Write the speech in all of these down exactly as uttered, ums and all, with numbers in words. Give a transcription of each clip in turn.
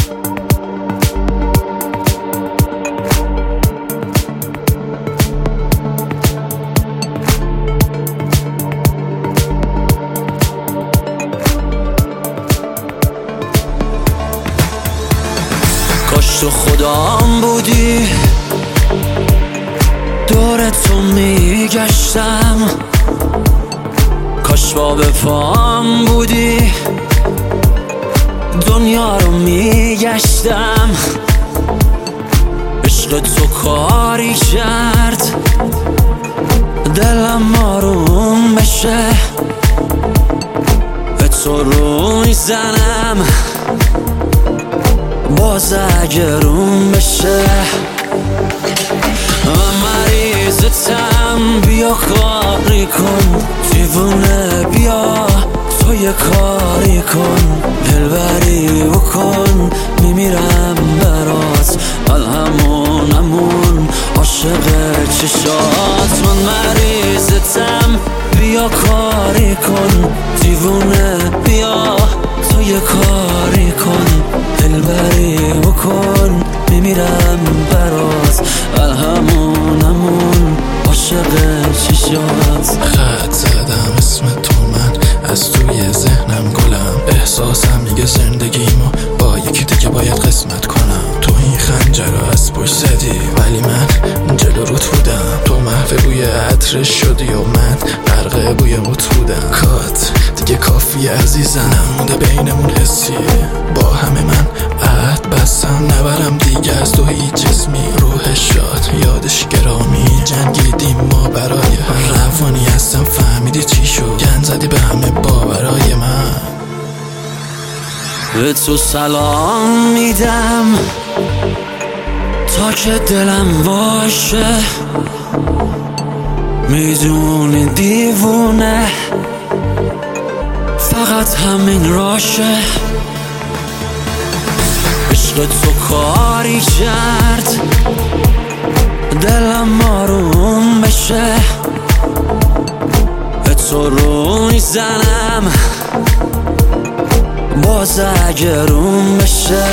کاش تو خودم بودی، دور تو میگشتم. کاش با به پام بودی، دنیا رو میگشتم. عشق تو کاری کرد دلم آروم بشه، به تو رو میزنم باز اگه روم بشه. من مریضتم، بیا کاری کن، دیوونه بیا تو یه کاری کن، دلبری بکن، میمیرم برات، الهمونمون عاشق چشات. من مریضتم، بیا کاری کن، دیوونه بیا تو یه کاری کن، دلبری بکن، میمیرم برات، الهمونمون عاشق چشات. خط زدم اسم تو، من از توی ذهنم گلم. احساسم میگه زندگیمو با یکی دیگه باید قسمت کنم. تو این خنجر رو از پشت زدی ولی من جلو روت بودم. تو محو بوی عطر شدی و من غرق بوی موت بودم. کات دیگه کافی عزیزم، نمونده بینمون حسیه. با همه من عهد بستم نبرم دیگه از تو هیچ جسمی. روح شاد یادش گرامی، جنگیدیم ما برای هم. روانی هستم فهمیدی چی شد، گن زدی به همه باورای من. به تو سلام میدم تا که دلم باشه، میدونی دیوونه فقط همین راشه. عشق تو کاری کرد دلم آروم بشه، به تو رو میزنم باز اگه روم بشه.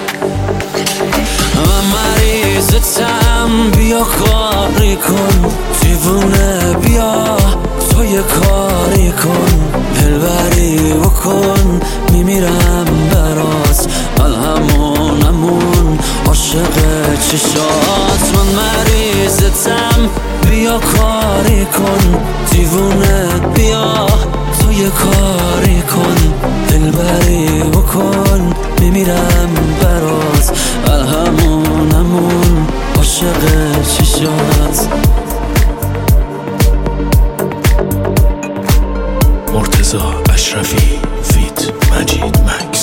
من مریضتم، بیا کاری کن، دیوونه بیا تو یه کاری کن، دلبری بکن، میمیرم برات، الهمونمون عاشق چشات. من مریضتم، بیا کاری کن، دیوونه بیا تو یه کاری کن، دلبری بکن، میمیرم برات، الهمونمون عاشق چشات. مرتضی اشرفی فیت مجید مکس.